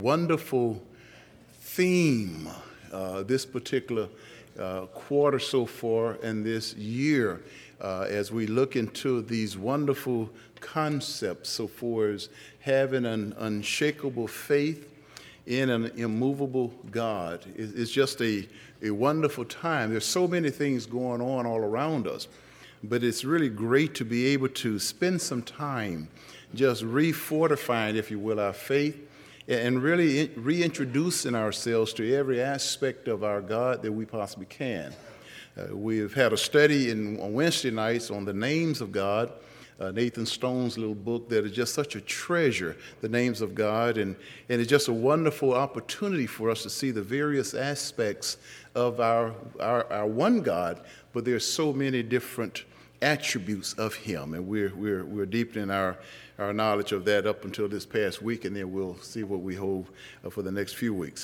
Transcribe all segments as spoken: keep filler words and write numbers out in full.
Wonderful theme uh, this particular uh, quarter so far and this year uh, as we look into these wonderful concepts so far as having an unshakable faith in an immovable God. It's just a, a wonderful time. There's so many things going on all around us, but it's really great to be able to spend some time just refortifying, if you will, our faith and really reintroducing ourselves to every aspect of our God that we possibly can. Uh, we've had a study in, on Wednesday nights on the names of God, uh, Nathan Stone's little book that is just such a treasure, the names of God, and, and it's just a wonderful opportunity for us to see the various aspects of our, our, our one God, but there's so many different attributes of him, and we're, we're, we're deepening our our knowledge of that up until this past week, and then we'll see what we hold uh, for the next few weeks.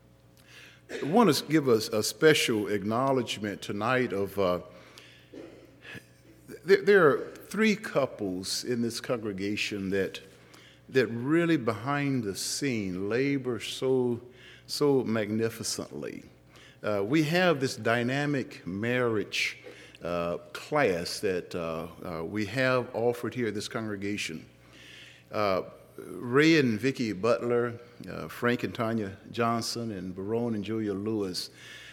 I want to give us a special acknowledgement tonight of, uh, there, there are three couples in this congregation that that really behind the scene labor so, so magnificently. Uh, we have this dynamic marriage uh, class that uh, uh, we have offered here at this congregation. Uh, Ray and Vicki Butler, uh, Frank and Tanya Johnson, and Barone and Julia Lewis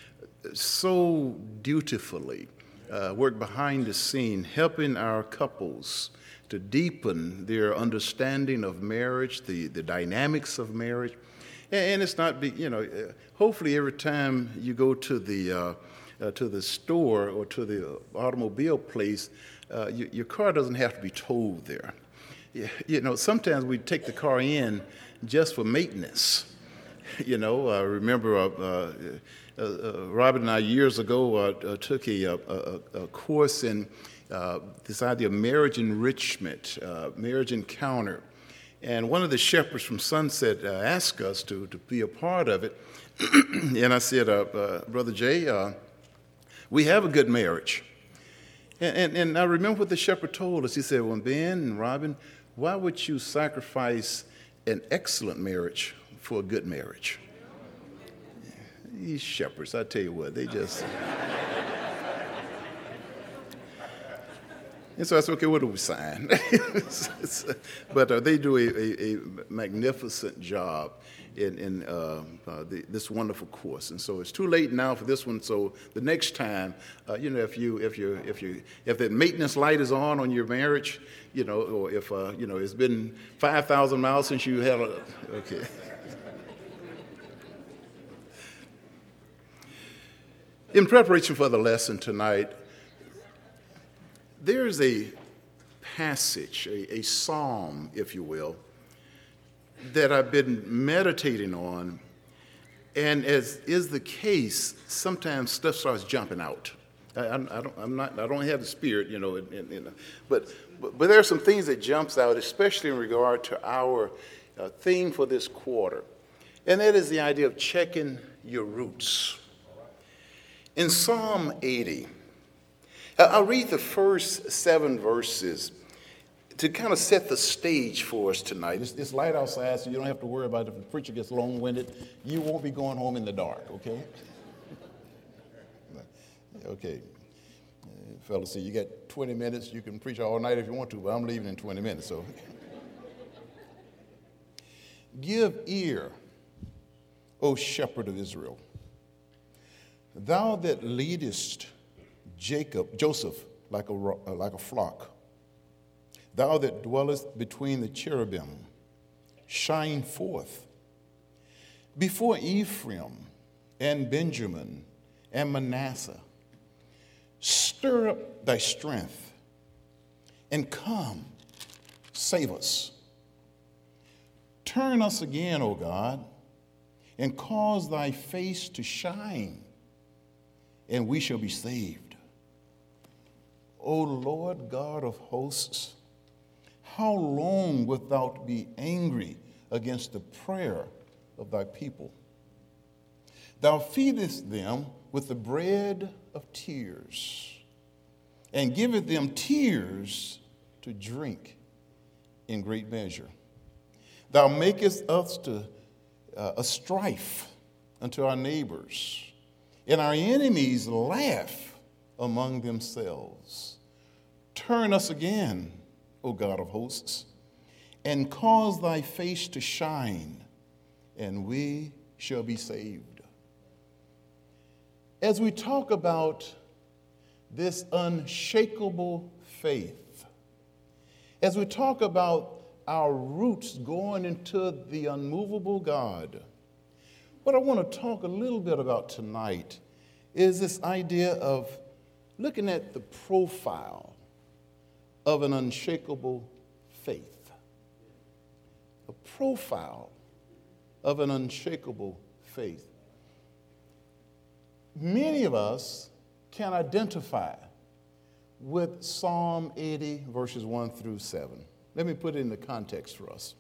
so dutifully uh, work behind the scene, helping our couples to deepen their understanding of marriage, the, the dynamics of marriage. And, and it's not, be, you know, uh, hopefully every time you go to the, uh, uh, to the store or to the automobile place, uh, you, your car doesn't have to be towed there. You know, sometimes we take the car in just for maintenance. You know, I remember uh, uh, uh, Robert and I years ago uh, uh, took a, a, a course in uh, this idea of marriage enrichment, uh, marriage encounter. And one of the shepherds from Sunset uh, asked us to, to be a part of it. And I said, uh, uh, Brother Jay, uh, we have a good marriage. And, and, and I remember what the shepherd told us. He said, well, Ben and Robin, why would you sacrifice an excellent marriage for a good marriage? These shepherds, I tell you what, they just... And so I said, okay, what do we sign? But uh, they do a, a, a magnificent job in, in uh, uh, the, this wonderful course. And so it's too late now for this one. So the next time, uh, you know, if you if you if you if that maintenance light is on on your marriage, you know, or if uh, you know it's been five thousand miles since you had a okay. In preparation for the lesson tonight, there's a passage, a, a psalm, if you will, that I've been meditating on, and as is the case, sometimes stuff starts jumping out. I, I, I don't, I'm not, I don't have the spirit, you know, and, and, and, but, but but there are some things that jumps out, especially in regard to our uh, theme for this quarter, and that is the idea of checking your roots. In Psalm eighty, I'll read the first seven verses to kind of set the stage for us tonight. It's, it's light outside, so you don't have to worry about if the preacher gets long-winded. You won't be going home in the dark, okay? Okay. Uh, fellas, see, you got twenty minutes. You can preach all night if you want to, but I'm leaving in twenty minutes, so. Give ear, O shepherd of Israel, thou that leadest Jacob, Joseph, like a, like a flock. Thou that dwellest between the cherubim, shine forth. Before Ephraim and Benjamin and Manasseh, stir up thy strength, and come, save us. Turn us again, O God, and cause thy face to shine, and we shall be saved. O Lord God of hosts, how long wilt thou be angry against the prayer of thy people? Thou feedest them with the bread of tears, and giveth them tears to drink in great measure. Thou makest us to uh, a strife unto our neighbors, and our enemies laugh among themselves. Turn us again, O God of hosts, and cause thy face to shine, and we shall be saved. As we talk about this unshakable faith, as we talk about our roots going into the unmovable God, what I want to talk a little bit about tonight is this idea of looking at the profile of an unshakable faith. A profile of an unshakable faith. Many of us can identify with Psalm eighty, verses one through seven. Let me put it in the context for us.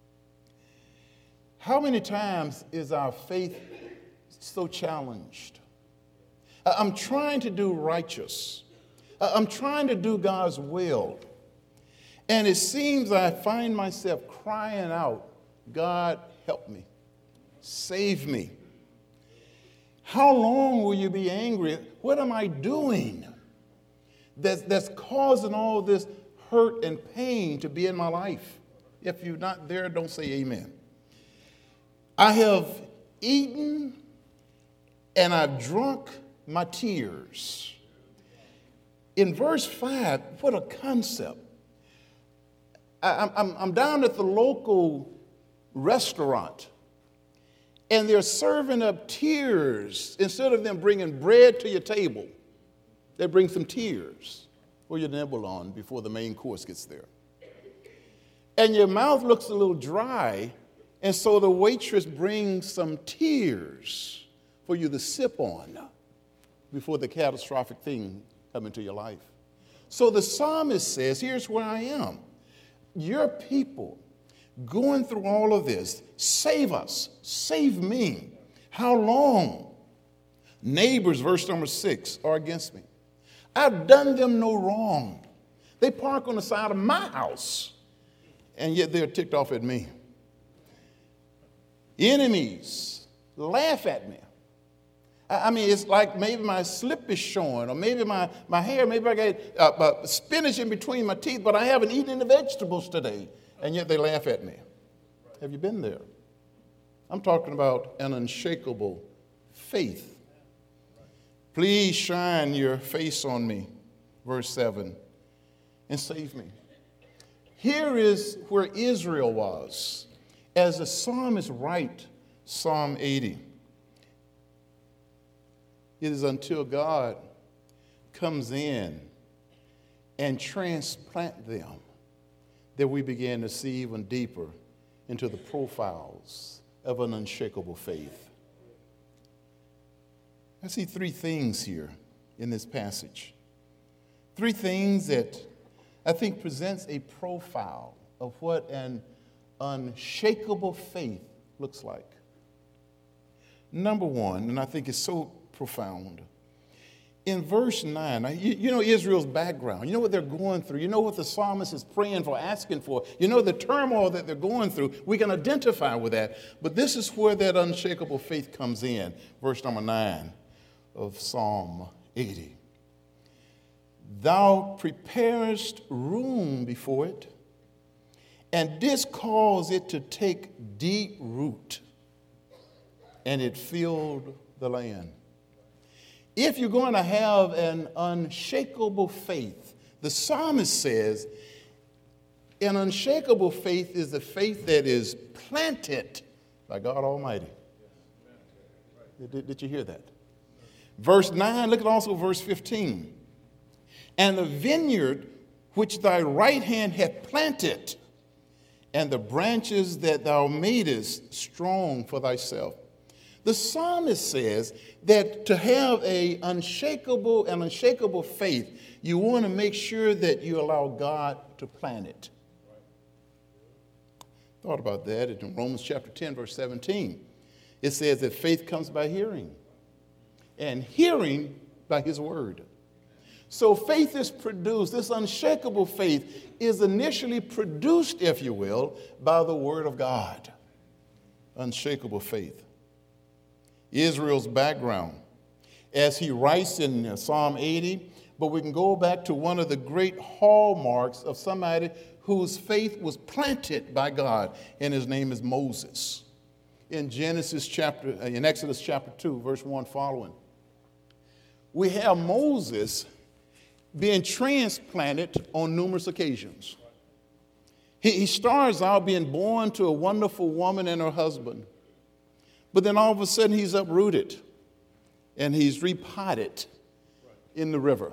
How many times is our faith so challenged? I'm trying to do righteous. I'm trying to do God's will. And it seems I find myself crying out, God, help me. Save me. How long will you be angry? What am I doing that's, that's causing all this hurt and pain to be in my life? If you're not there, don't say amen. I have eaten and I've drunk my tears. In verse five, what a concept. I, I'm, I'm down at the local restaurant, and they're serving up tears. Instead of them bringing bread to your table, they bring some tears for you to nibble on before the main course gets there. And your mouth looks a little dry, and so the waitress brings some tears for you to sip on before the catastrophic thing comes into your life. So the psalmist says, here's where I am. Your people going through all of this, save us, save me. How long? Neighbors, verse number six, are against me. I've done them no wrong. They park on the side of my house, and yet they're ticked off at me. Enemies laugh at me. I mean, it's like maybe my slip is showing, or maybe my, my hair, maybe I got uh, uh, spinach in between my teeth, but I haven't eaten the vegetables today, and yet they laugh at me. Have you been there? I'm talking about an unshakable faith. Please shine your face on me, verse seven, and save me. Here is where Israel was as the psalmist writes Psalm eighty. It is until God comes in and transplant them that we begin to see even deeper into the profiles of an unshakable faith. I see three things here in this passage. Three things that I think presents a profile of what an unshakable faith looks like. Number one, and I think it's so profound. In verse nine, you, you know Israel's background. You know what they're going through. You know what the psalmist is praying for, asking for. You know the turmoil that they're going through. We can identify with that. But this is where that unshakable faith comes in. Verse number nine of Psalm eighty. Thou preparest room before it, and didst cause it to take deep root, and it filled the land. If you're going to have an unshakable faith, the psalmist says, an unshakable faith is the faith that is planted by God Almighty. Did, did you hear that? Verse nine, look at also verse fifteen. And the vineyard which thy right hand hath planted, and the branches that thou madest strong for thyself. The psalmist says that to have an unshakable and unshakable faith, you want to make sure that you allow God to plant it. Thought about that in Romans chapter ten, verse seventeen. It says that faith comes by hearing, and hearing by his word. So faith is produced, this unshakable faith is initially produced, if you will, by the word of God. unshakable faith. Israel's background, as he writes in Psalm eighty, but we can go back to one of the great hallmarks of somebody whose faith was planted by God, and his name is Moses. In Genesis chapter, in Exodus chapter two, verse one following, we have Moses being transplanted on numerous occasions. He, he starts out being born to a wonderful woman and her husband, but then all of a sudden he's uprooted and he's repotted in the river.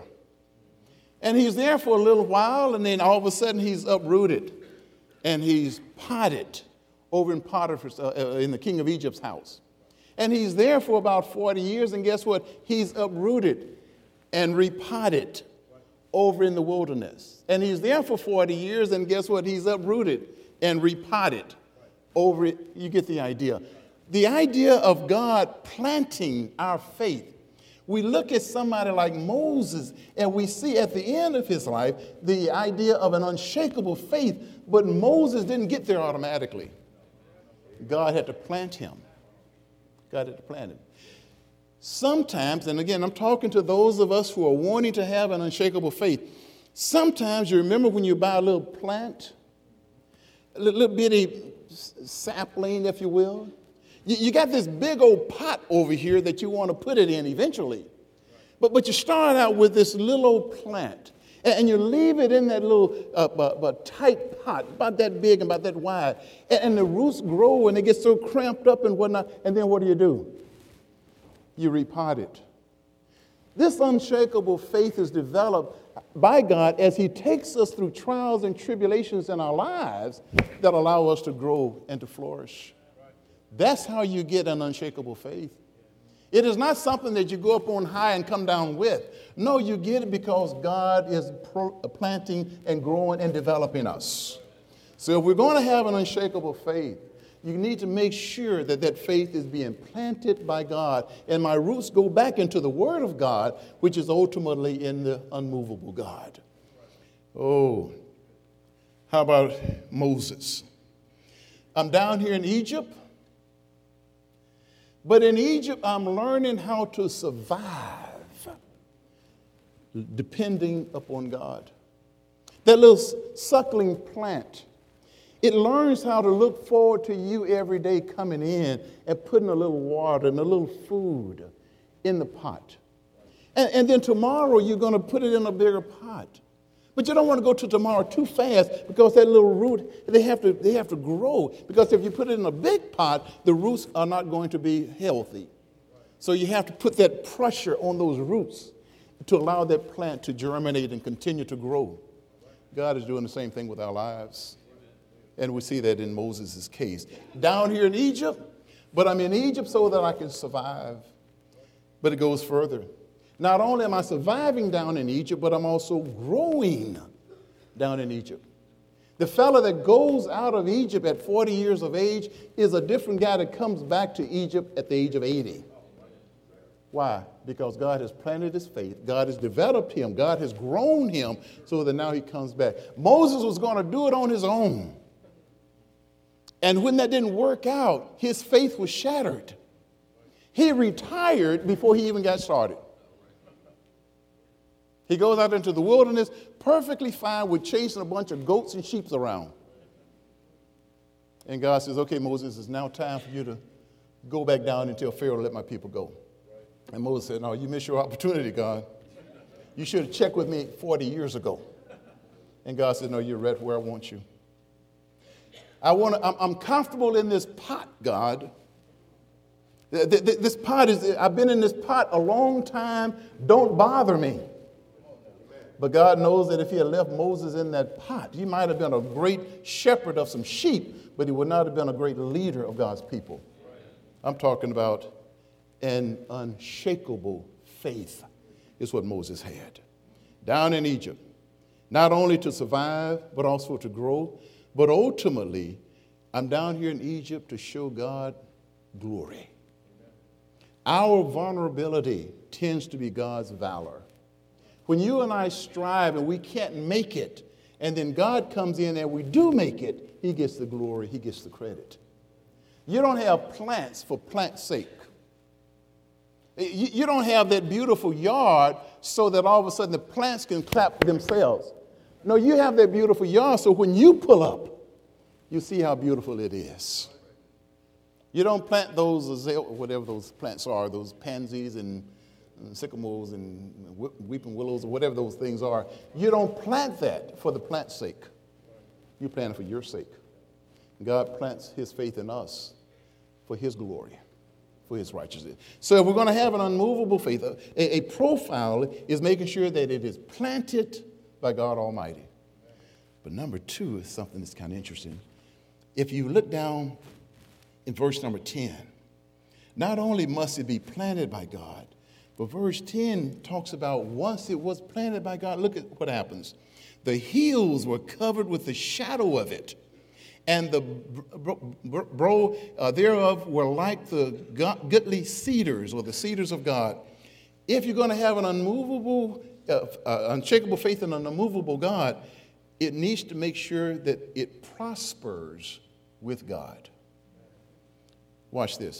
And he's there for a little while, and then all of a sudden he's uprooted and he's potted over in Potiphar's, uh, uh, in the king of Egypt's house. And he's there for about forty years, and guess what? He's uprooted and repotted over in the wilderness. And he's there for forty years, and guess what? He's uprooted and repotted over it. You get the idea. The idea of God planting our faith. We look at somebody like Moses, and we see at the end of his life the idea of an unshakable faith, but Moses didn't get there automatically. God had to plant him. God had to plant him. Sometimes, and again, I'm talking to those of us who are wanting to have an unshakable faith. Sometimes you remember when you buy a little plant, a little, little bitty sapling, if you will. You, you got this big old pot over here that you want to put it in eventually. But, but you start out with this little old plant, and, and you leave it in that little uh, uh, uh, tight pot, about that big and about that wide. And, and the roots grow, and they get so cramped up and whatnot. And then what do you do? You repot it. This unshakable faith is developed by God as he takes us through trials and tribulations in our lives that allow us to grow and to flourish. That's how you get an unshakable faith. It is not something that you go up on high and come down with. No, you get it because God is pro- planting and growing and developing us. So if we're going to have an unshakable faith, you need to make sure that that faith is being planted by God. And my roots go back into the Word of God, which is ultimately in the unmovable God. Oh, how about Moses? I'm down here in Egypt. But in Egypt, I'm learning how to survive depending upon God. That little suckling plant, it learns how to look forward to you every day coming in and putting a little water and a little food in the pot. And, and then tomorrow, you're going to put it in a bigger pot. But you don't want to go to tomorrow too fast because that little root, they have to, they have to grow. Because if you put it in a big pot, the roots are not going to be healthy. So you have to put that pressure on those roots to allow that plant to germinate and continue to grow. God is doing the same thing with our lives. And we see that in Moses' case. Down here in Egypt, but I'm in Egypt so that I can survive. But it goes further. Not only am I surviving down in Egypt, but I'm also growing down in Egypt. The fellow that goes out of Egypt at forty years of age is a different guy that comes back to Egypt at the age of eighty. Why? Because God has planted his faith. God has developed him. God has grown him so that now he comes back. Moses was going to do it on his own. And when that didn't work out, his faith was shattered. He retired before he even got started. He goes out into the wilderness perfectly fine with chasing a bunch of goats and sheep around. And God says, okay, Moses, it's now time for you to go back down and tell Pharaoh to let my people go. And Moses said, no, you missed your opportunity, God. You should have checked with me forty years ago. And God said, no, you're right where I want you. I want to, I'm, I'm comfortable in this pot, God. This pot is, I've been in this pot a long time. Don't bother me. But God knows that if he had left Moses in that pot, he might have been a great shepherd of some sheep, but he would not have been a great leader of God's people. I'm talking about an unshakable faith is what Moses had. Down in Egypt, not only to survive, but also to grow. But ultimately, I'm down here in Egypt to show God glory. Our vulnerability tends to be God's valor. When you and I strive and we can't make it, and then God comes in and we do make it, he gets the glory, he gets the credit. You don't have plants for plant's sake. You, you don't have that beautiful yard so that all of a sudden the plants can clap themselves. No, you have that beautiful yard so when you pull up, you see how beautiful it is. You don't plant those, azale- whatever those plants are, those pansies and, and sycamores and weeping willows or whatever those things are. You don't plant that for the plant's sake. You plant it for your sake. God plants his faith in us for his glory, for his righteousness. So if we're going to have an unmovable faith, a, a profile is making sure that it is planted by God Almighty. But number two is something that's kind of interesting. If you look down in verse number ten, not only must it be planted by God, but verse ten talks about once it was planted by God, look at what happens. The hills were covered with the shadow of it, and the bro, bro, bro uh, thereof were like the goodly cedars, or the cedars of God. If you're going to have an unmovable, uh, uh, unshakable faith in an unmovable God, it needs to make sure that it prospers with God. Watch this.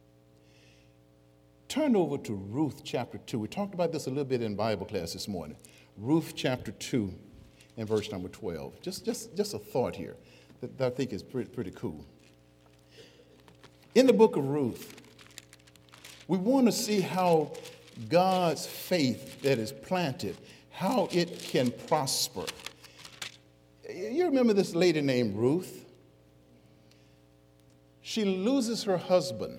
Turn over to Ruth chapter two. We talked about this a little bit in Bible class this morning. Ruth chapter two and verse number twelve. Just, just, just a thought here that, that I think is pretty, pretty cool. In the book of Ruth, we want to see how God's faith that is planted, how it can prosper. You remember this lady named Ruth? She loses her husband.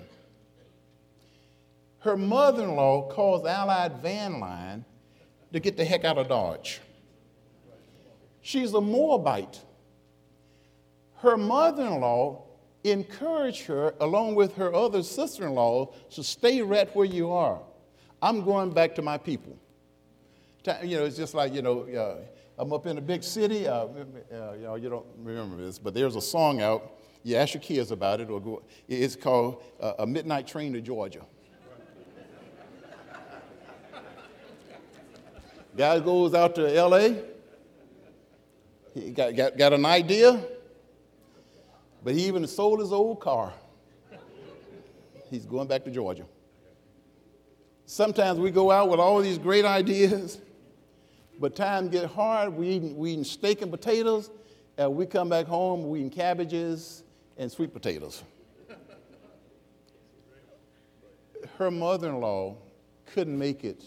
Her mother-in-law calls Allied Van Line to get the heck out of Dodge. She's a Moabite. Her mother-in-law encouraged her, along with her other sister-in-law, to stay right where you are. I'm going back to my people. You know, it's just like, you know, uh, I'm up in a big city. Uh, uh, you know, you don't remember this, but there's a song out. You ask your kids about it, or go, it's called uh, A Midnight Train to Georgia. Guy goes out to L A, he got, got, got an idea, but he even sold his old car. He's going back to Georgia. Sometimes we go out with all these great ideas, but times get hard. We eating, we eating steak and potatoes, and we come back home, we eating cabbages and sweet potatoes. Her mother-in-law couldn't make it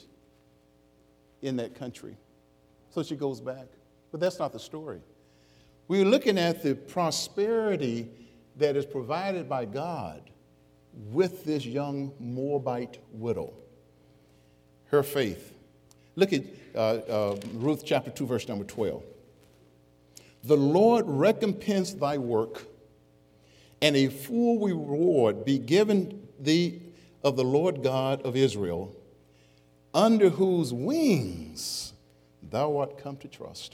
in that country, so she goes back. But that's not the story. We're looking at the prosperity that is provided by God with this young Moabite widow. Her faith. Look at uh, uh, Ruth chapter two, verse number twelve. The Lord recompense thy work, and a full reward be given thee of the Lord God of Israel, under whose wings thou art come to trust.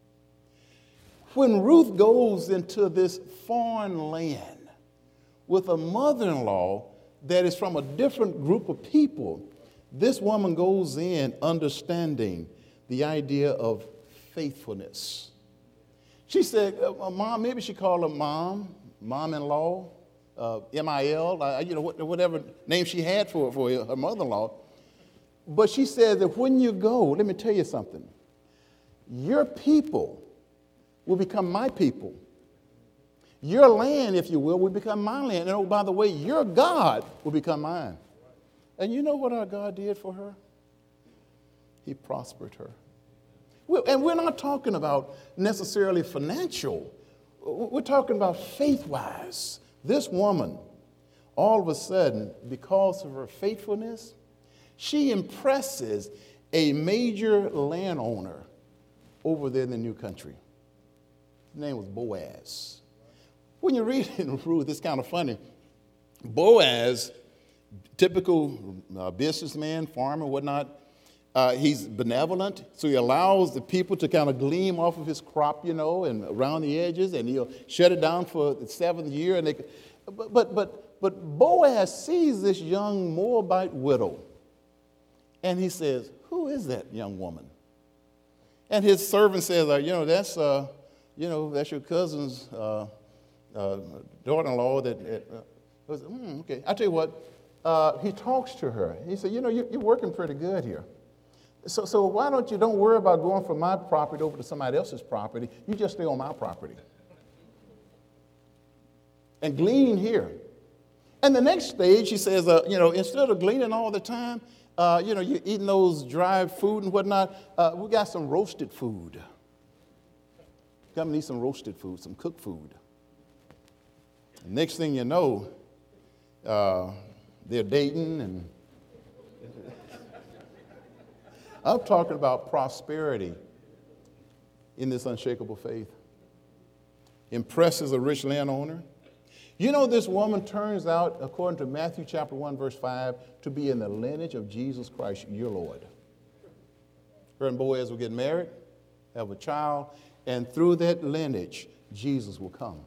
When Ruth goes into this foreign land with a mother-in-law that is from a different group of people, this woman goes in understanding the idea of faithfulness. She said, uh, Mom, maybe she called her mom, mom-in-law, uh, M I L, uh, you know, whatever name she had for, for her mother-in-law. But she said that when you go, let me tell you something. Your people will become my people. Your land, if you will, will become my land. And oh, by the way, your God will become mine. And you know what our God did for her? He prospered her. And we're not talking about necessarily financial. We're talking about faith-wise. This woman, all of a sudden, because of her faithfulness, she impresses a major landowner over there in the new country. His name was Boaz. When you read it in Ruth, it's kind of funny. Boaz, typical uh, businessman, farmer, whatnot, uh, he's benevolent, so he allows the people to kind of glean off of his crop, you know, and around the edges, and he'll shut it down for the seventh year. And they, but, but, but, but Boaz sees this young Moabite widow, and he says, who is that young woman? And his servant says, uh, you know, that's, uh, you know, that's your cousin's uh, uh, daughter-in-law that, uh, I said, hmm, okay. I tell you what, uh, he talks to her. He said, you know, you, you're working pretty good here. So, so why don't you, don't worry about going from my property over to somebody else's property. You just stay on my property. And glean here. And the next stage, he says, uh, you know, instead of gleaning all the time, uh, you know, you're eating those dry food and whatnot, uh, we got some roasted food. Come and eat some roasted food, some cooked food. And next thing you know, uh, they're dating, and I'm talking about prosperity in this unshakable faith. Impresses a rich landowner. You know, this woman turns out, according to Matthew chapter one, verse five, to be in the lineage of Jesus Christ, your Lord. Her and Boaz will get married, have a child, and through that lineage, Jesus will come.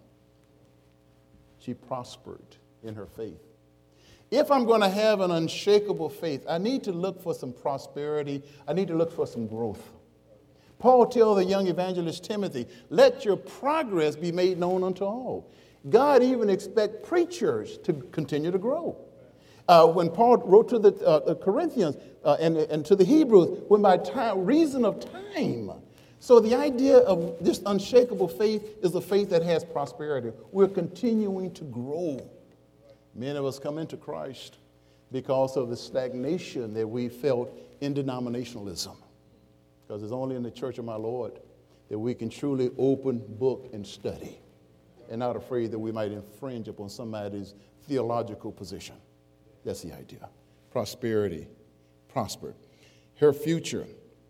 She prospered in her faith. If I'm going to have an unshakable faith, I need to look for some prosperity. I need to look for some growth. Paul tells the young evangelist Timothy, let your progress be made known unto all. God even expects preachers to continue to grow. Uh, when Paul wrote to the uh, Corinthians uh, and, and to the Hebrews, when by time, reason of time. So the idea of this unshakable faith is a faith that has prosperity. We're continuing to grow. Many of us come into Christ because of the stagnation that we felt in denominationalism. Because it's only in the church of my Lord that we can truly open book and study, and not afraid that we might infringe upon somebody's theological position. That's the idea. Prosperity, prosper. Her future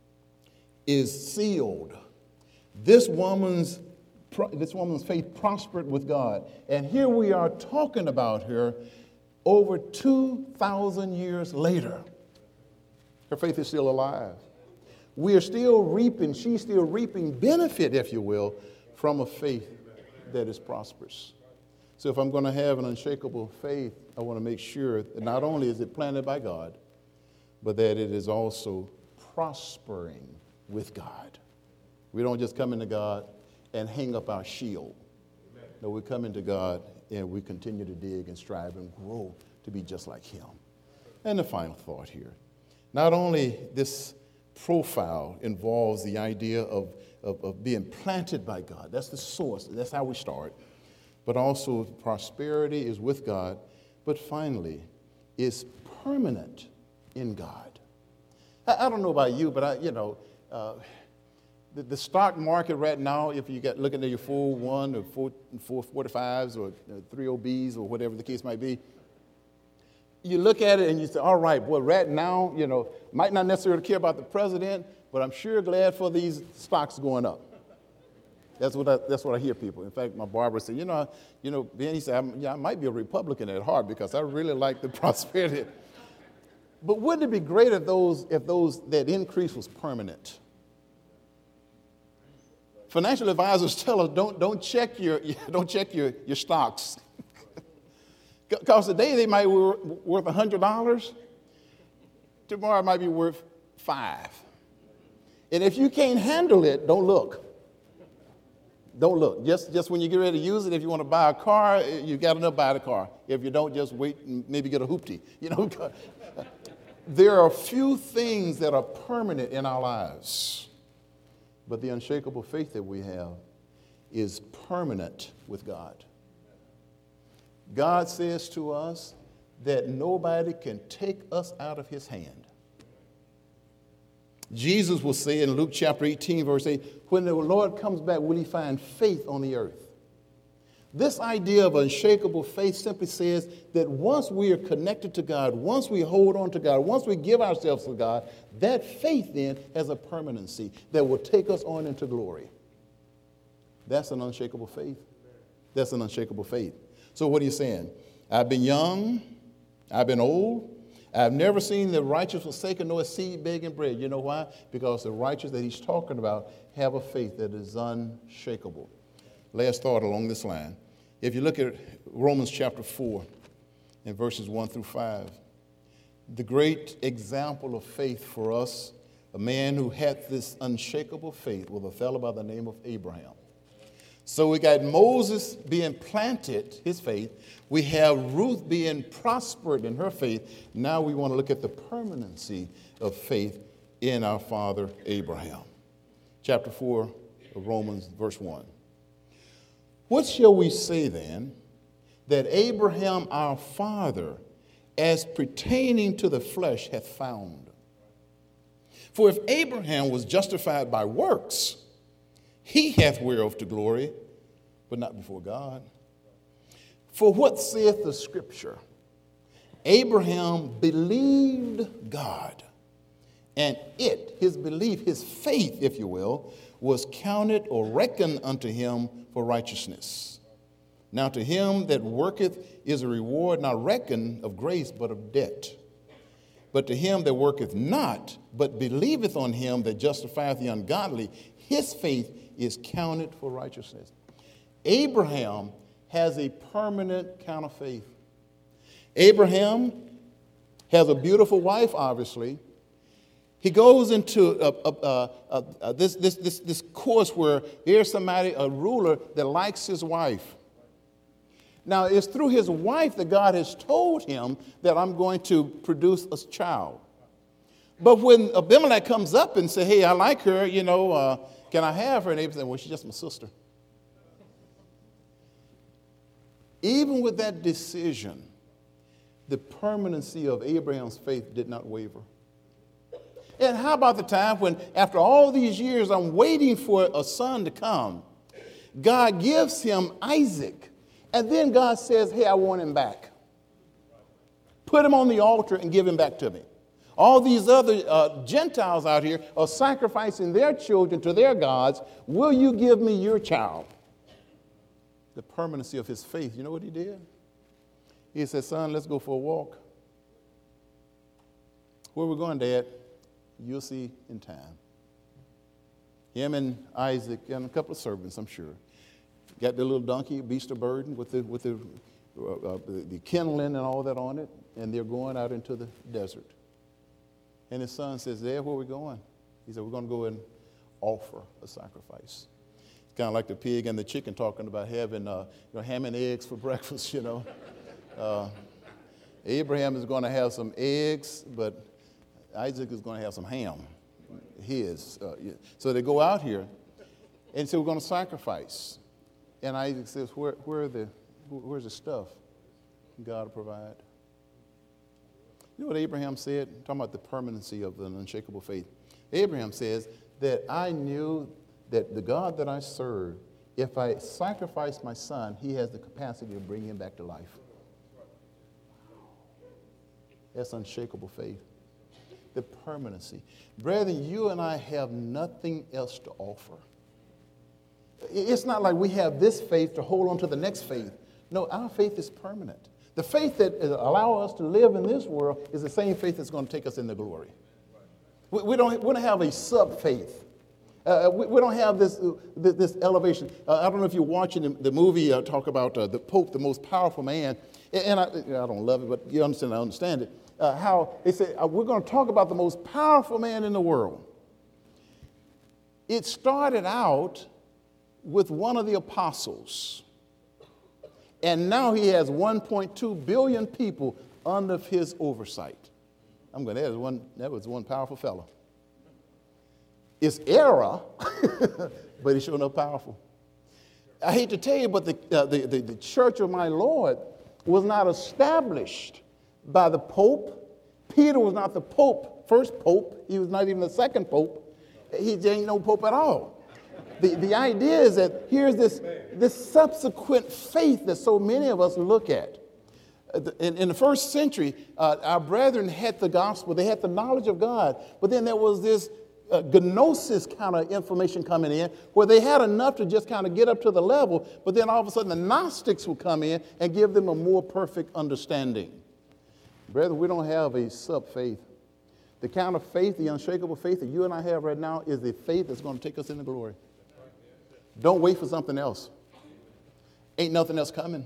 is sealed. This woman's, this woman's faith prospered with God. And here we are talking about her over two thousand years later. Her faith is still alive. We are still reaping, she's still reaping benefit, if you will, from a faith that is prosperous. So if I'm going to have an unshakable faith, I want to make sure that not only is it planted by God, but that it is also prospering with God. We don't just come into God and hang up our shield. No, we come into God and we continue to dig and strive and grow to be just like him. And the final thought here. Not only this profile involves the idea of Of, of being planted by God. That's the source. That's how we start. But also prosperity is with God. But finally, is permanent in God. I, I don't know about you, but I, you know, uh, the, the stock market right now, if you got looking at your four oh one or four forty-fives or three oh Bs or whatever the case might be, you look at it and you say, all right, well, right now, you know, might not necessarily care about the president, but I'm sure glad for these stocks going up. That's what I, that's what I hear people. In fact, my barber said, you know, you know, Ben, he said, I'm, yeah, I might be a Republican at heart because I really like the prosperity. But wouldn't it be great if those, if those, that increase was permanent? Financial advisors tell us don't, don't check your, don't check your, your stocks. Because today they might be worth one hundred dollars. Tomorrow it might be worth five. And if you can't handle it, don't look. Don't look. Just, just when you get ready to use it, if you want to buy a car, you got enough to buy the car. If you don't, just wait and maybe get a hoopty. You know, there are few things that are permanent in our lives. But the unshakable faith that we have is permanent with God. God says to us that nobody can take us out of his hand. Jesus will say in Luke chapter eighteen, verse eight, when the Lord comes back, will he find faith on the earth? This idea of unshakable faith simply says that once we are connected to God, once we hold on to God, once we give ourselves to God, that faith then has a permanency that will take us on into glory. That's an unshakable faith. That's an unshakable faith. So what are you saying? I've been young, I've been old, I've never seen the righteous forsaken nor a seed begging bread. You know why? Because the righteous that he's talking about have a faith that is unshakable. Last thought along this line. If you look at Romans chapter four and verses one through five, the great example of faith for us, a man who had this unshakable faith was a fellow by the name of Abraham. So we got Moses being planted, his faith. We have Ruth being prospered in her faith. Now we want to look at the permanency of faith in our father Abraham. Chapter four of Romans, verse one. What shall we say then? That Abraham our father, as pertaining to the flesh, hath found. For if Abraham was justified by works, he hath whereof to glory, but not before God. For what saith the scripture? Abraham believed God, and it, his belief, his faith, if you will, was counted or reckoned unto him for righteousness. Now to him that worketh is a reward not reckoned of grace, but of debt. But to him that worketh not, but believeth on him that justifieth the ungodly, his faith is counted for righteousness. Abraham has a permanent count of faith. Abraham has a beautiful wife, obviously. He goes into uh, uh, uh, uh, this, this, this, this course where here's somebody, a ruler, that likes his wife. Now, it's through his wife that God has told him that I'm going to produce a child. But when Abimelech comes up and says, hey, I like her, you know, uh, can I have her? And Abraham said, well, she's just my sister. Even with that decision, the permanency of Abraham's faith did not waver. And how about the time when, after all these years, I'm waiting for a son to come, God gives him Isaac. And then God says, hey, I want him back. Put him on the altar and give him back to me. All these other uh, Gentiles out here are sacrificing their children to their gods. Will you give me your child? The permanency of his faith. You know what he did? He said, son, let's go for a walk. Where are we going, Dad? You'll see in time. Him and Isaac and a couple of servants, I'm sure. Got the little donkey, beast of burden with the with the, uh, uh, the kindling and all that on it, and they're going out into the desert. And his son says, Dad, where are we going? He said, we're going to go and offer a sacrifice. It's kind of like the pig and the chicken talking about having uh, you know, ham and eggs for breakfast, you know. Uh, Abraham is going to have some eggs, but Isaac is going to have some ham, his. Uh, so they go out here and say, we're going to sacrifice. And Isaac says, where, where are the, where's the stuff? God will provide. You know what Abraham said? Talking about the permanency of an unshakable faith. Abraham says that I knew that the God that I serve, if I sacrifice my son, he has the capacity to bring him back to life. That's unshakable faith. The permanency. Brethren, you and I have nothing else to offer. It's not like we have this faith to hold on to the next faith. No, our faith is permanent. The faith that allows us to live in this world is the same faith that's going to take us into glory. We, we, don't, we don't have a sub-faith. Uh, we, we don't have this, uh, this elevation. Uh, I don't know if you're watching the, the movie uh, talk about uh, the Pope, the most powerful man. And I, I don't love it, but you understand, I understand it. Uh, how they say, uh, we're going to talk about the most powerful man in the world. It started out with one of the apostles. And now he has one point two billion people under his oversight. I'm going, that was one, that was one powerful fellow. It's error, but he's sure enough powerful. I hate to tell you, but the, uh, the, the, the church of my Lord was not established by the Pope. Peter was not the Pope, first Pope. He was not even the second Pope. He ain't no Pope at all. The, the idea is that here's this, this subsequent faith that so many of us look at. In, in the first century, uh, our brethren had the gospel. They had the knowledge of God. But then there was this uh, gnosis kind of information coming in where they had enough to just kind of get up to the level. But then all of a sudden the Gnostics would come in and give them a more perfect understanding. Brethren, we don't have a sub-faith. The kind of faith, the unshakable faith that you and I have right now is the faith that's going to take us into glory. Don't wait for something else. Ain't nothing else coming.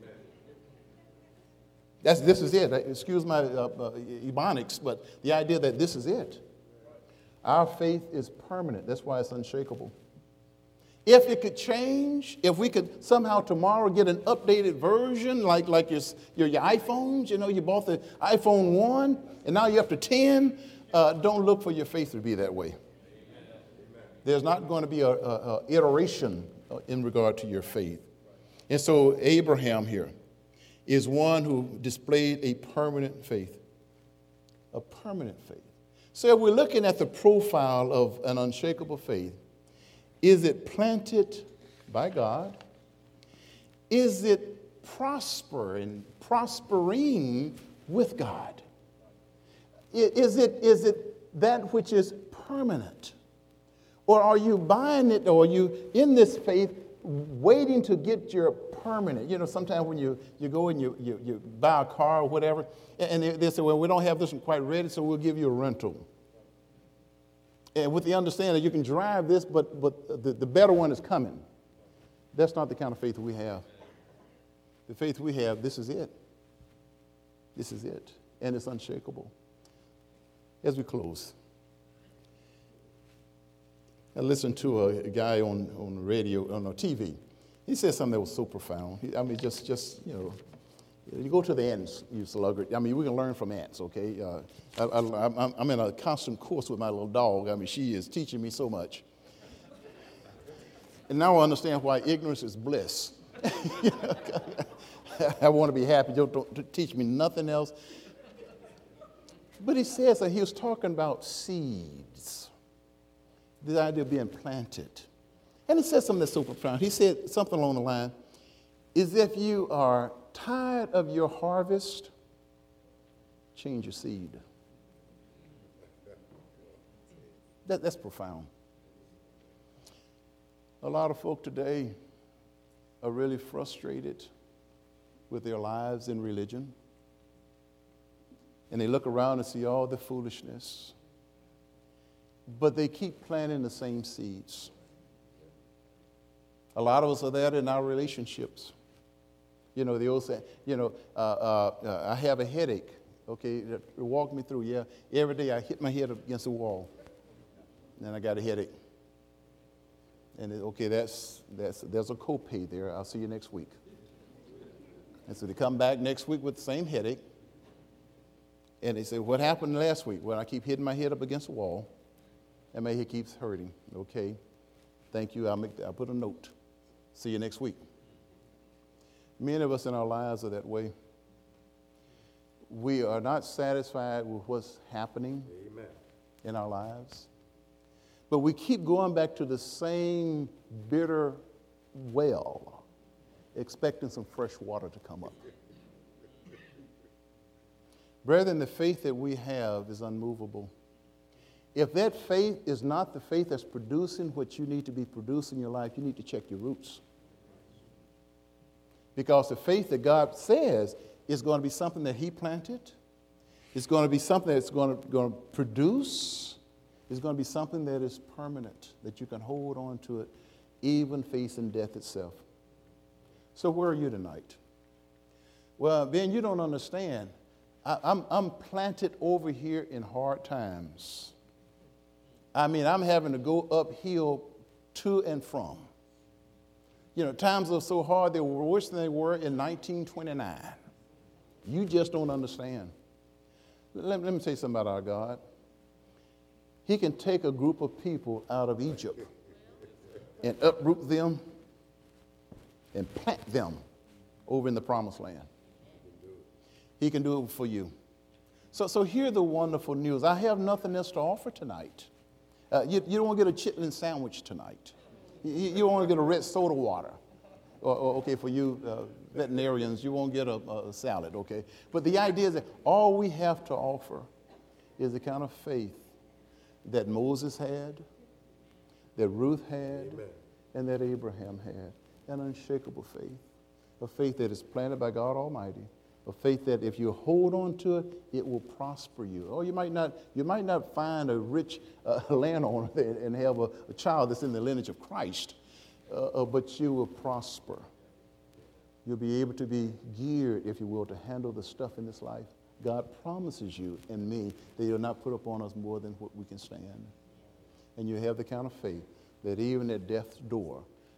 That's, this is it. Excuse my uh, uh, ebonics, but the idea that this is it. Our faith is permanent. That's why it's unshakable. If it could change, if we could somehow tomorrow get an updated version, like, like your, your, your iPhones, you know, you bought the iPhone one, and now you're up to ten, uh, don't look for your faith to be that way. There's not going to be a, a, a iteration in regard to your faith. And so Abraham here is one who displayed a permanent faith, a permanent faith. So if we're looking at the profile of an unshakable faith, is it planted by God? Is it prospering, prospering with God? Is it, is it that which is permanent? Or are you buying it, or are you in this faith waiting to get your permanent? You know, sometimes when you, you go and you, you, you buy a car or whatever, and they, they say, well, we don't have this one quite ready, so we'll give you a rental. And with the understanding that you can drive this, but, but the, the better one is coming. That's not the kind of faith we have. The faith we have, this is it. This is it. And it's unshakable. As we close, I listened to a, a guy on, on the radio, on T V. He said something that was so profound. He, I mean, just, just, you know, you go to the ants, you sluggard. I mean, we can learn from ants, okay? Uh, I, I, I'm, I'm in a constant course with my little dog. I mean, she is teaching me so much. And now I understand why ignorance is bliss. I want to be happy. Don't, don't teach me nothing else. But he says that he was talking about seeds, the idea of being planted. And he said something that's so profound. He said something along the line, is if you are tired of your harvest, change your seed. That, that's profound. A lot of folk today are really frustrated with their lives in religion. And they look around and see all the foolishness. But they keep planting the same seeds. A lot of us are there in our relationships. You know, the old saying, you know, uh, uh, uh, I have a headache. Okay, walk me through. Yeah, every day I hit my head against the wall. And I got a headache. And it, okay, that's, that's, there's a copay there. I'll see you next week. And so they come back next week with the same headache. And they say, what happened last week? Well, I keep hitting my head up against the wall. And my head keeps hurting. Okay, thank you. I'll, make the, I'll put a note. See you next week. Many of us in our lives are that way. We are not satisfied with what's happening Amen. In our lives. But we keep going back to the same bitter well, expecting some fresh water to come up. Brethren, the faith that we have is unmovable. If that faith is not the faith that's producing what you need to be producing in your life, you need to check your roots. Because the faith that God says is going to be something that He planted. It's going to be something that's going to, going to produce. It's going to be something that is permanent, that you can hold on to it, even facing death itself. So where are you tonight? Well, Ben, you don't understand. I, I'm, I'm planted over here in hard times. I mean, I'm having to go uphill to and from. You know, times are so hard, they were worse than they were in nineteen twenty-nine. You just don't understand. Let, let me tell you something about our God. He can take a group of people out of Egypt and uproot them and plant them over in the promised land. He can do it for you. So, so here's the wonderful news. I have nothing else to offer tonight. Uh, you, you don't want to get a chitlin sandwich tonight. You, you don't want to get a red soda water. Or, or okay, for you uh, veterinarians, you won't get a, a salad, okay? But the idea is that all we have to offer is the kind of faith that Moses had, that Ruth had, Amen. And that Abraham had. An unshakable faith. A faith that is planted by God Almighty. A faith that if you hold on to it, it will prosper you. Or you might not, you might not find a rich uh, landowner and have a, a child that's in the lineage of Christ, uh, uh, but you will prosper. You'll be able to be geared, if you will, to handle the stuff in this life. God promises you and me that He'll not put upon us more than what we can stand. And you have the kind of faith that even at death's door,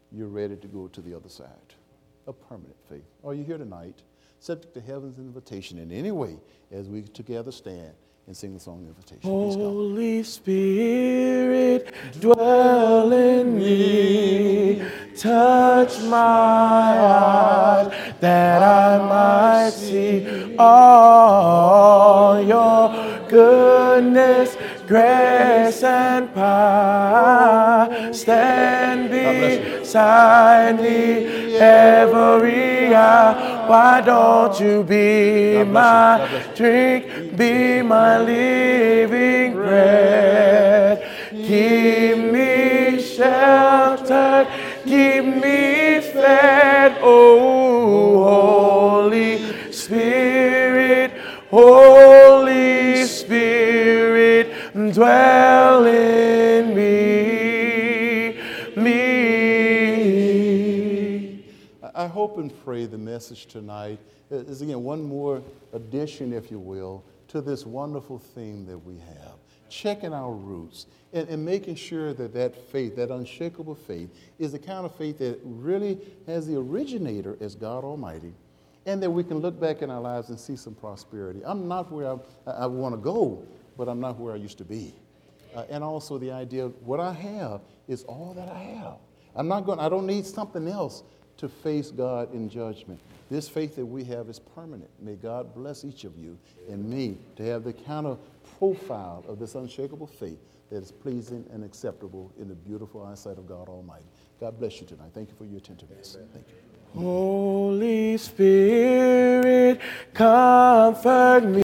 you're ready to go to the other side. A permanent faith. Are you here tonight, subject to heaven's invitation in any way, as we together stand and sing the song of invitation? Holy Spirit, dwell in me, touch my heart, that I might see all your goodness, grace, and power. Stand beside me every hour. Why don't you be my drink, be my living bread? Keep me sheltered, keep me fed. Oh, Holy Spirit, Holy Spirit, dwell in me, me. I hope and pray the message tonight is, again, one more addition, if you will, to this wonderful theme that we have. Checking our roots and, and making sure that that faith, that unshakable faith, is the kind of faith that really has the originator as God Almighty, and that we can look back in our lives and see some prosperity. I'm not where I, I want to go, but I'm not where I used to be. Uh, and also the idea of what I have is all that I have. I'm not going, I don't need something else to face God in judgment. This faith that we have is permanent. May God bless each of you and me to have the kind of profile of this unshakable faith that is pleasing and acceptable in the beautiful eyesight of God Almighty. God bless you tonight. Thank you for your attentiveness. Thank you. Holy Spirit, comfort me.